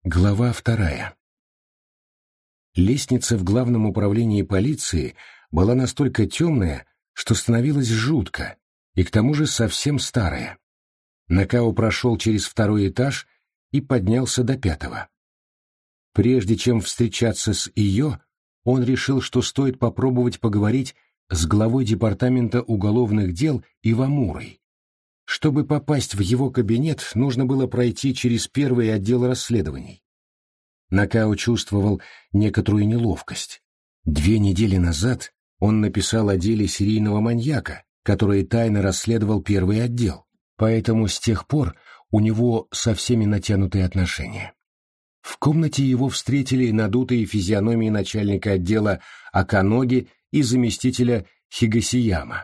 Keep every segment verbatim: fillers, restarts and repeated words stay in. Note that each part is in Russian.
Глава вторая. Лестница в главном управлении полиции была настолько темная, что становилось жутко, и к тому же совсем старая. Накао прошел через второй этаж и поднялся до пятого. Прежде чем встречаться с ее, он решил, что стоит попробовать поговорить с главой департамента уголовных дел Ивамурой. Чтобы попасть в его кабинет, нужно было пройти через первый отдел расследований. Накао чувствовал некоторую неловкость. Две недели назад он написал о деле серийного маньяка, который тайно расследовал первый отдел, поэтому с тех пор у него со всеми натянутые отношения. В комнате его встретили надутые физиономии начальника отдела Аканоги и заместителя Хигасияма.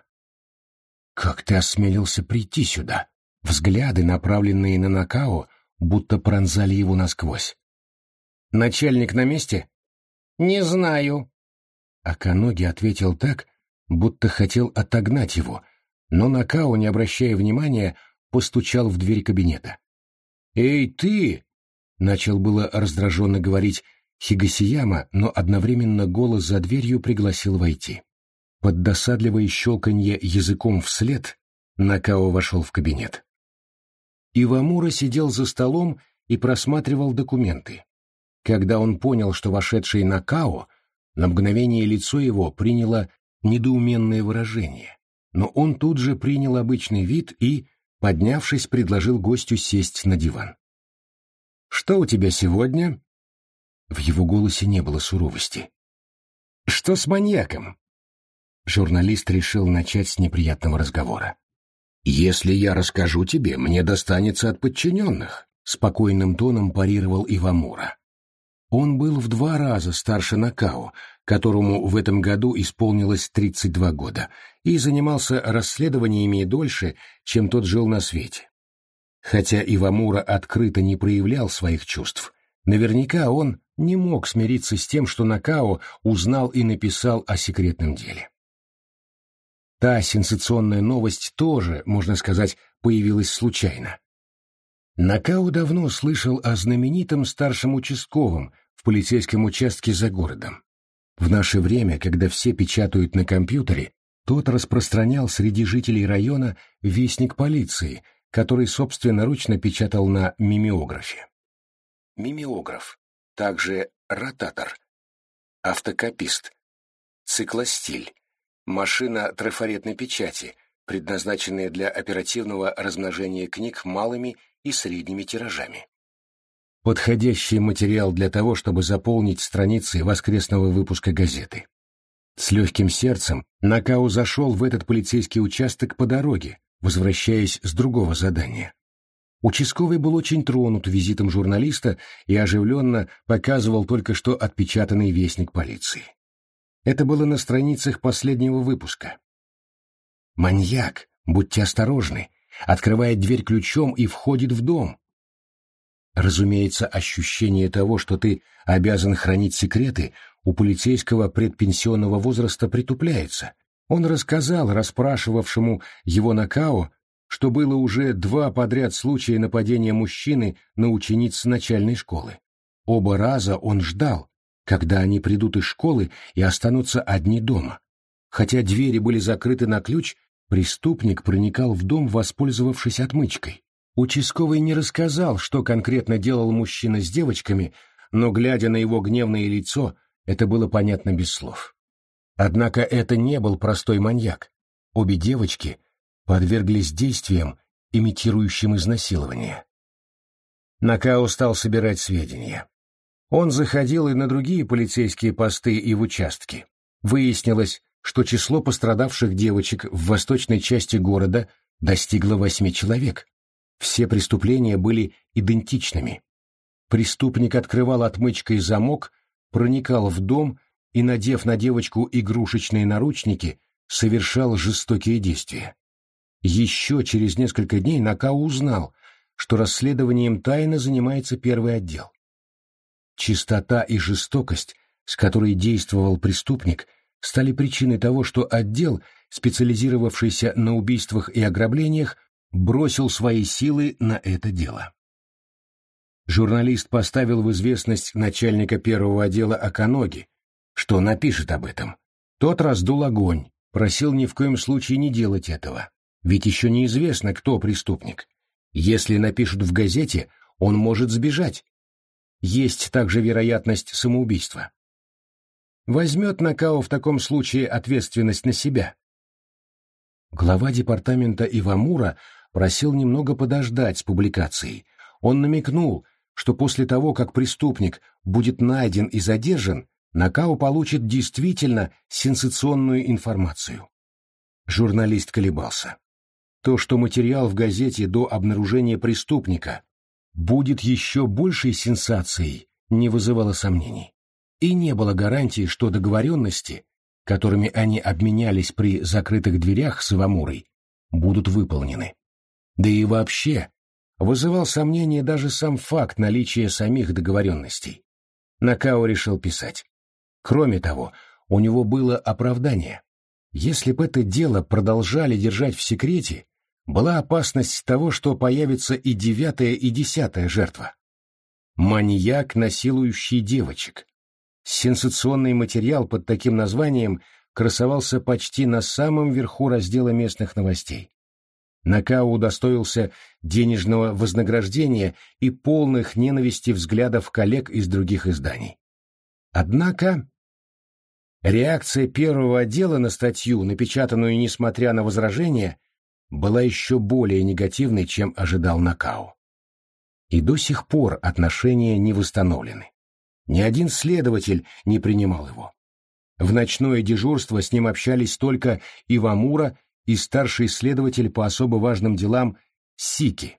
«Как ты осмелился прийти сюда?» Взгляды, направленные на Накао, будто пронзали его насквозь. «Начальник на месте?» «Не знаю». Аканоги ответил так, будто хотел отогнать его, но Накао, не обращая внимания, постучал в дверь кабинета. «Эй, ты!» — начал было раздраженно говорить Хигасияма, но одновременно голос за дверью пригласил войти. Под досадливое щелканье языком вслед Накао вошел в кабинет. Ивамура сидел за столом и просматривал документы. Когда он понял, что вошедший Накао, на мгновение лицо его приняло недоуменное выражение, но он тут же принял обычный вид и, поднявшись, предложил гостю сесть на диван. «Что у тебя сегодня?» В его голосе не было суровости. «Что с маньяком?» Журналист решил начать с неприятного разговора. «Если я расскажу тебе, мне достанется от подчиненных», — спокойным тоном парировал Ивамура. Он был в два раза старше Накао, которому в этом году исполнилось тридцать два года, и занимался расследованиями дольше, чем тот жил на свете. Хотя Ивамура открыто не проявлял своих чувств, наверняка он не мог смириться с тем, что Накао узнал и написал о секретном деле. Та сенсационная новость тоже, можно сказать, появилась случайно. Накао давно слышал о знаменитом старшем участковом в полицейском участке за городом. В наше время, когда все печатают на компьютере, тот распространял среди жителей района вестник полиции, который собственноручно печатал на мимеографе. Мимеограф, также ротатор, автокопист, циклостиль, машина трафаретной печати, предназначенная для оперативного размножения книг малыми и средними тиражами. Подходящий материал для того, чтобы заполнить страницы воскресного выпуска газеты. С легким сердцем Накао зашел в этот полицейский участок по дороге, возвращаясь с другого задания. Участковый был очень тронут визитом журналиста и оживленно показывал только что отпечатанный вестник полиции. Это было на страницах последнего выпуска. «Маньяк, будьте осторожны, открывает дверь ключом и входит в дом». Разумеется, ощущение того, что ты обязан хранить секреты, у полицейского предпенсионного возраста притупляется. Он рассказал расспрашивавшему его Накао, что было уже два подряд случая нападения мужчины на учениц начальной школы. Оба раза он ждал, когда они придут из школы и останутся одни дома. Хотя двери были закрыты на ключ, преступник проникал в дом, воспользовавшись отмычкой. Участковый не рассказал, что конкретно делал мужчина с девочками, но, глядя на его гневное лицо, это было понятно без слов. Однако это не был простой маньяк. Обе девочки подверглись действиям, имитирующим изнасилование. Накао стал собирать сведения. Он заходил и на другие полицейские посты и в участки. Выяснилось, что число пострадавших девочек в восточной части города достигло восьми человек. Все преступления были идентичными. Преступник открывал отмычкой замок, проникал в дом и, надев на девочку игрушечные наручники, совершал жестокие действия. Еще через несколько дней Накао узнал, что расследованием тайно занимается первый отдел. Чистота и жестокость, с которой действовал преступник, стали причиной того, что отдел, специализировавшийся на убийствах и ограблениях, бросил свои силы на это дело. Журналист поставил в известность начальника первого отдела Оканоги, что напишет об этом. Тот раздул огонь, просил ни в коем случае не делать этого, ведь еще неизвестно, кто преступник. Если напишут в газете, он может сбежать. Есть также вероятность самоубийства. Возьмет Накао в таком случае ответственность на себя. Глава департамента Ивамура просил немного подождать с публикацией. Он намекнул, что после того, как преступник будет найден и задержан, Накао получит действительно сенсационную информацию. Журналист колебался. То, что материал в газете до обнаружения преступника будет еще большей сенсацией, не вызывало сомнений. И не было гарантии, что договоренности, которыми они обменялись при закрытых дверях с Ивамурой, будут выполнены. Да и вообще, вызывал сомнения даже сам факт наличия самих договоренностей. Накао решил писать. Кроме того, у него было оправдание. Если бы это дело продолжали держать в секрете, была опасность того, что появится и девятая, и десятая жертва. Маньяк, насилующий девочек. Сенсационный материал под таким названием красовался почти на самом верху раздела местных новостей. Накао удостоился денежного вознаграждения и полных ненависти взглядов коллег из других изданий. Однако реакция первого отдела на статью, напечатанную несмотря на возражения, была еще более негативной, чем ожидал Накао. И до сих пор отношения не восстановлены. Ни один следователь не принимал его. В ночное дежурство с ним общались только Ивамура и старший следователь по особо важным делам Сики.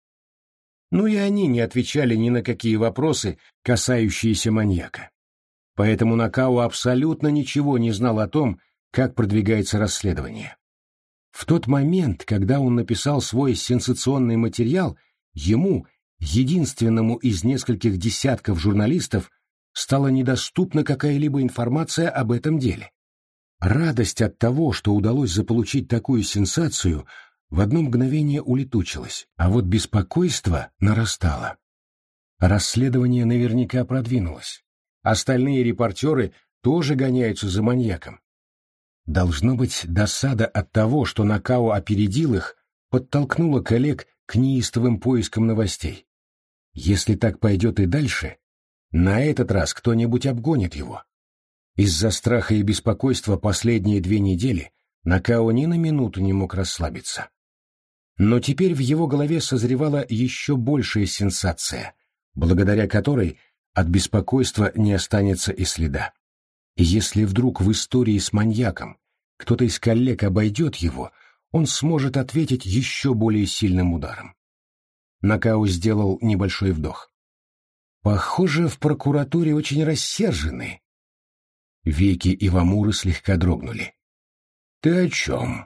Ну и они не отвечали ни на какие вопросы, касающиеся маньяка. Поэтому Накао абсолютно ничего не знал о том, как продвигается расследование. В тот момент, когда он написал свой сенсационный материал, ему, единственному из нескольких десятков журналистов, стала недоступна какая-либо информация об этом деле. Радость от того, что удалось заполучить такую сенсацию, в одно мгновение улетучилась, а вот беспокойство нарастало. Расследование наверняка продвинулось. Остальные репортеры тоже гоняются за маньяком. Должно быть, досада от того, что Накао опередил их, подтолкнула коллег к неистовым поискам новостей. Если так пойдет и дальше, на этот раз кто-нибудь обгонит его. Из-за страха и беспокойства последние две недели Накао ни на минуту не мог расслабиться. Но теперь в его голове созревала еще большая сенсация, благодаря которой от беспокойства не останется и следа. И если вдруг в истории с маньяком кто-то из коллег обойдет его, он сможет ответить еще более сильным ударом. Накао сделал небольшой вдох. Похоже, в прокуратуре очень рассержены. Веки Ивамуры слегка дрогнули. Ты о чем?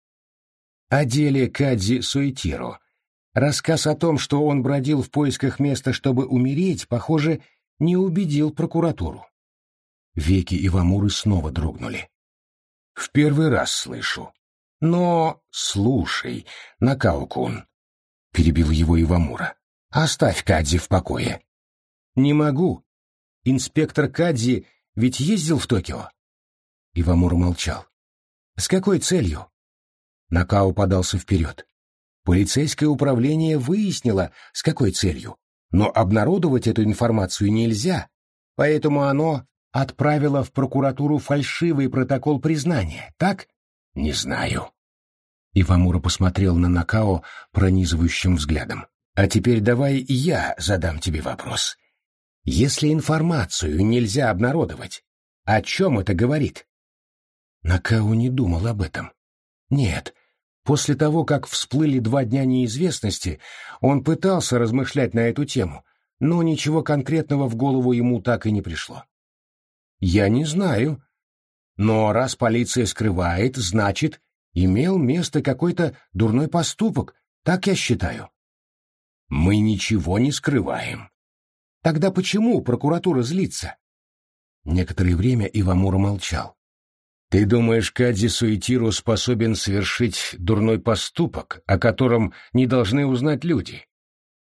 О деле Кадзи Суэтиро. Рассказ о том, что он бродил в поисках места, чтобы умереть, похоже, не убедил прокуратуру. Веки Ивамуры снова дрогнули. В первый раз слышу. Но, слушай, Накао-кун, перебил его Ивамура, оставь Кадзи в покое. Не могу. Инспектор Кадзи ведь ездил в Токио. Ивамура молчал. С какой целью? Накао подался вперед. Полицейское управление выяснило, с какой целью, но обнародовать эту информацию нельзя, поэтому оно отправило в прокуратуру фальшивый протокол признания, так? Не знаю. Ивамура посмотрел на Накао пронизывающим взглядом. А теперь давай я задам тебе вопрос. Если информацию нельзя обнародовать, о чем это говорит? Накао не думал об этом. Нет, после того, как всплыли два дня неизвестности, он пытался размышлять на эту тему, но ничего конкретного в голову ему так и не пришло. Я не знаю. Но раз полиция скрывает, значит, имел место какой-то дурной поступок, так я считаю. Мы ничего не скрываем. Тогда почему прокуратура злится? Некоторое время Ивамура молчал. Ты думаешь, Кадзи Суэтиро способен совершить дурной поступок, о котором не должны узнать люди?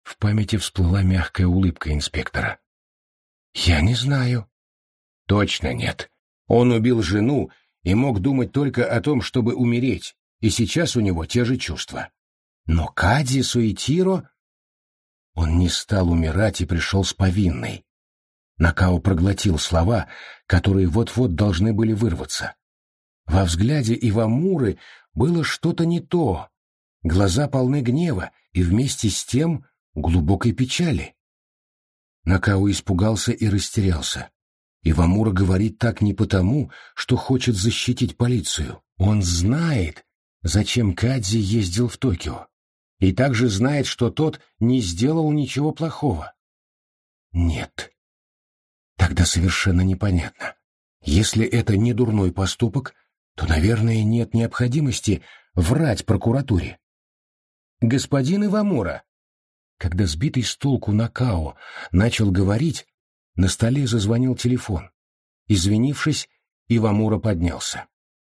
В памяти всплыла мягкая улыбка инспектора. «Я не знаю». «Точно нет. Он убил жену и мог думать только о том, чтобы умереть, и сейчас у него те же чувства. Но Кадзи Суэтиро...» Он не стал умирать и пришел с повинной. Накао проглотил слова, которые вот-вот должны были вырваться. Во взгляде Ивамуры было что-то не то. Глаза полны гнева и вместе с тем глубокой печали. Накао испугался и растерялся. Ивамура говорит так не потому, что хочет защитить полицию. Он знает, зачем Кадзи ездил в Токио. И также знает, что тот не сделал ничего плохого. Нет. Тогда совершенно непонятно. Если это не дурной поступок, то, наверное, нет необходимости врать прокуратуре. «Господин Ивамура!» Когда сбитый с толку Накао начал говорить, на столе зазвонил телефон. Извинившись, Ивамура поднялся.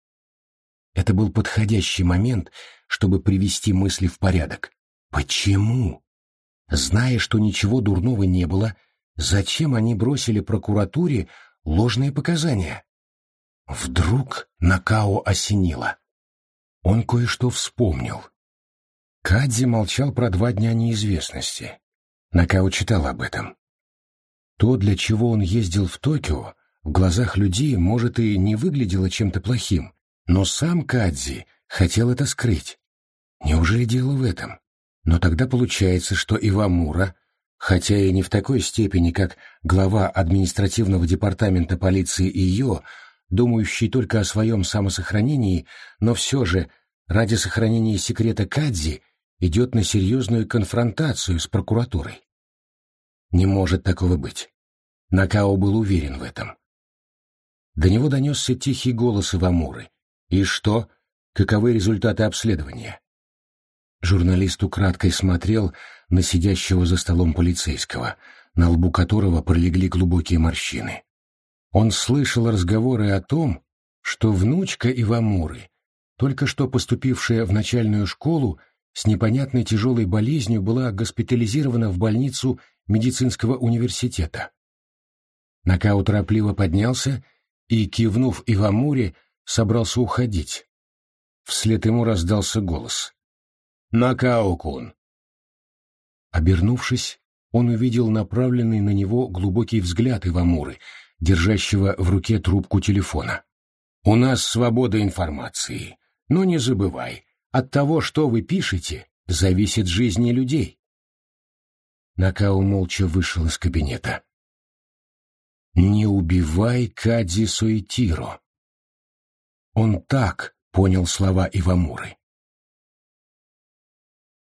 Это был подходящий момент, чтобы привести мысли в порядок. Почему? Зная, что ничего дурного не было, зачем они бросили прокуратуре ложные показания? Вдруг Накао осенило. Он кое-что вспомнил. Кадзи молчал про два дня неизвестности. Накао читал об этом. То, для чего он ездил в Токио, в глазах людей, может, и не выглядело чем-то плохим, но сам Кадзи хотел это скрыть. Неужели дело в этом? Но тогда получается, что Ивамура, хотя и не в такой степени, как глава административного департамента полиции Ийо, думающий только о своем самосохранении, но все же ради сохранения секрета Кадзи идет на серьезную конфронтацию с прокуратурой. Не может такого быть. Накао был уверен в этом. До него донесся тихий голос Ивамуры. «И что? Каковы результаты обследования?» Журналист украдкой смотрел на сидящего за столом полицейского, на лбу которого пролегли глубокие морщины. Он слышал разговоры о том, что внучка Ивамуры, только что поступившая в начальную школу, с непонятной тяжелой болезнью была госпитализирована в больницу медицинского университета. Накао торопливо поднялся и, кивнув Ивамуре, собрался уходить. Вслед ему раздался голос. «Накао-кун!» Обернувшись, он увидел направленный на него глубокий взгляд Ивамуры, держащего в руке трубку телефона. «У нас свобода информации, но не забывай, от того, что вы пишете, зависит жизни людей». Накао молча вышел из кабинета. «Не убивай Кадзи Суэтиро». Он так понял слова Ивамуры.